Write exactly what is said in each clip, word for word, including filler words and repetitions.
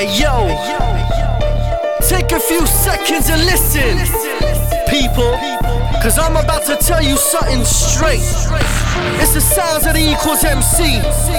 Hey yo, take a few seconds and listen, people, cause I'm about to tell you something straight. It's the sounds of the Equals M C,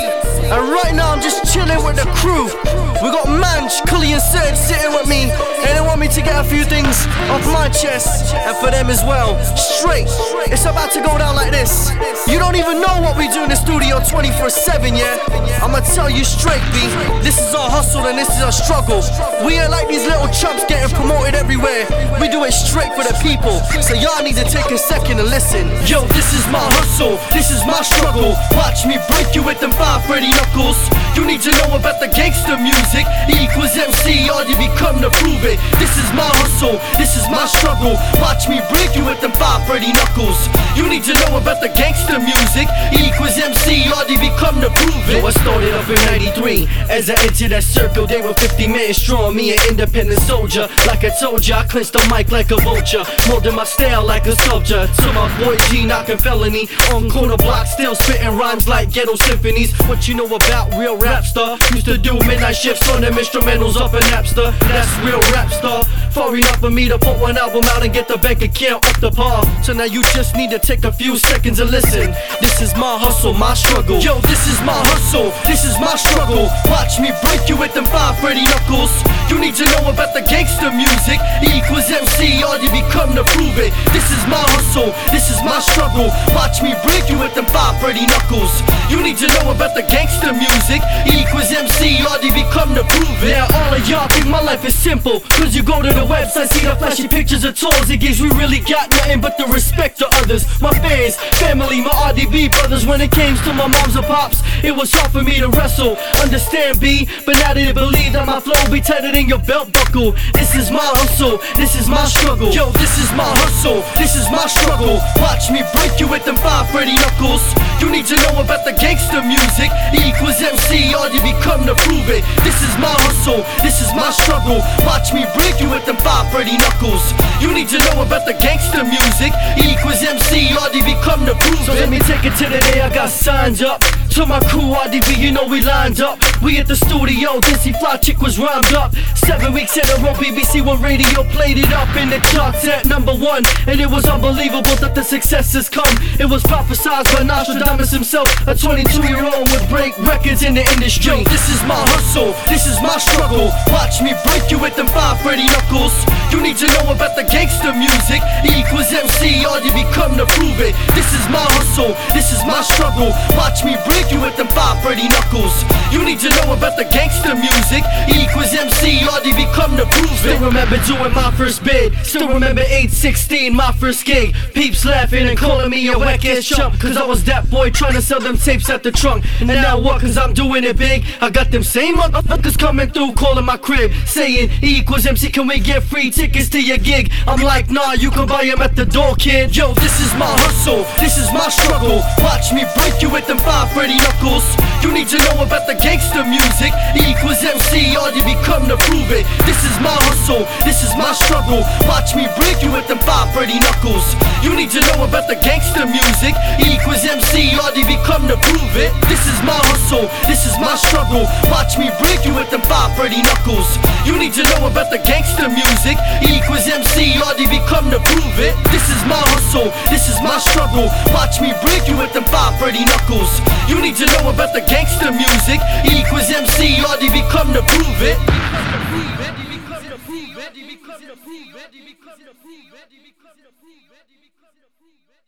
and right now I'm just chilling with the crew. We got Manch, Cully and Serge sitting with me, and they want me to get a few things off my chest, and for them as well. Straight, it's about to go down like this. You don't even know what we do in the studio twenty-four seven, yeah? I'ma tell you straight, B. This is our hustle and this is our struggle. We ain't like these little chumps getting promoted everywhere. We do it straight for the people, so y'all need to take a second and listen. Yo, this is my hustle, this is my struggle. Watch me break you with them five Freddy knuckles. You need to know about the gangster music. E equals M C, all you become to prove it. This is my hustle, this is my struggle. Watch me break you with them five Freddy knuckles. You need to know about the gangster music. E equals M C, all you become to prove it. Yo, I started up in ninety-three. As I entered that circle, they were fifty men strong. Me an independent soldier. Like I told ya, I clenched the mic like a vulture, molding my style like a sculpture. So my boy G knocking felony on corner blocks, still spitting rhymes like ghetto symphonies. What you know about real rap star? Used to do midnight shifts on them instrumentals up in Napster. That's real rap star. Far enough for me to put one album out and get the bank account up the par. So now you just need to take a few seconds and listen. This is my hustle, my struggle. Yo, this is my hustle, this is my struggle. Watch me break you with them five Freddy knuckles. You need to know about the gangster music. E equals M C, all you become to prove it. This is my hustle, this is my struggle. Watch me break you with them five Freddy knuckles. You need to know about the gangster music. E equals M C, all you become to prove it. Now all of y'all think my life is simple, cause you go to the website, see the flashy pictures of tours it gives. We really got nothing but the respect to others. My fans, family, my R D B brothers. When it came to my moms and pops, it was hard for me to wrestle. Understand, B, but now they believe that my flow be tighter than your belt buckle. This is my hustle, this is my struggle. Yo, this is my hustle, this is my struggle. Watch me break you with them five Freddy knuckles. You need to know about the gangster music. E equals M C, all you become to prove it. This is my hustle, this is my struggle. Watch me break you with them five Freddy knuckles. You need to know about the gangster music. E equals M C, all you become to prove it. So let me take it to the day I got signed up. To my crew, R D B, you know we lined up. We at the studio, Dizzy Fly Chick was rhymed up. Seven weeks in a row, B B C One Radio played it up in the charts at number one. And it was unbelievable that the success has come. It was prophesied by Nostradamus himself, a twenty-two-year-old with break records in the industry. Yo, this is my hustle, this is my struggle. Watch me break you with them five Freddy knuckles. You need to know about the gangster music. E equals M C, all you become to prove it. This is my hustle, this is my struggle. Watch me break you with them five Freddy knuckles. You need to know about the gangster music. E equals M C, all you become to prove it. Still remember doing my first bid. Still remember eight sixteen, my first gig. Peeps laughing and calling me a whack ass chump, cause I was that boy trying to sell them tapes at the trunk. And now what, cause I'm doing it big. I got them same motherfuckers coming through calling my crib, saying E equals M C, can we get free tickets to your gig? I'm like, nah, you can buy them at the door, kid. Yo, this is my hustle, this is my struggle. Watch me break you with them five Freddy knuckles. You need to know about the gangster music. E equals M C, all you become to prove it. This is my hustle, this is my struggle. Watch me break you with them five Freddy knuckles. You need to know about the gangster music. E equals M C, all you become to prove it. This is my hustle, this is my struggle. Watch me break you with them five Freddy knuckles. You need to know about the gangster music. E equals M C, all you become to prove it. This is my hustle, this is my struggle. Watch me break you with them five Freddy knuckles. You need to know about the gangster music. E equals M C, all you become to prove it. You become to prove it. You become to prove it. You become to prove it. You become to prove it. You become to prove it.